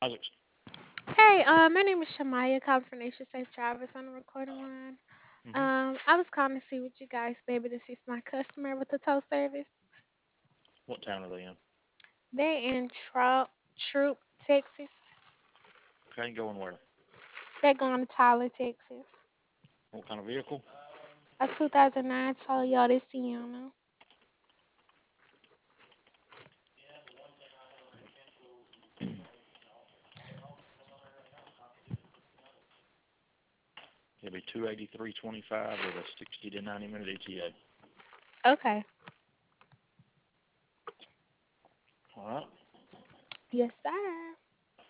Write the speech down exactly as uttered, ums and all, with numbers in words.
Isaacs. Hey, uh, my name is Shamaya, calling from Nation Safe Drivers on the recording line. Mm-hmm. Um, I was calling to see what you guys be able to assist my customer with the tow service. What town are they in? They're in Trout, Troop, Texas. Okay, going where? They're going to Tyler, Texas. What kind of vehicle? A two thousand nine Toyota Sienna. It'll be two eighty three twenty five with a sixty to ninety minute E T A. Okay. All right. Yes, sir.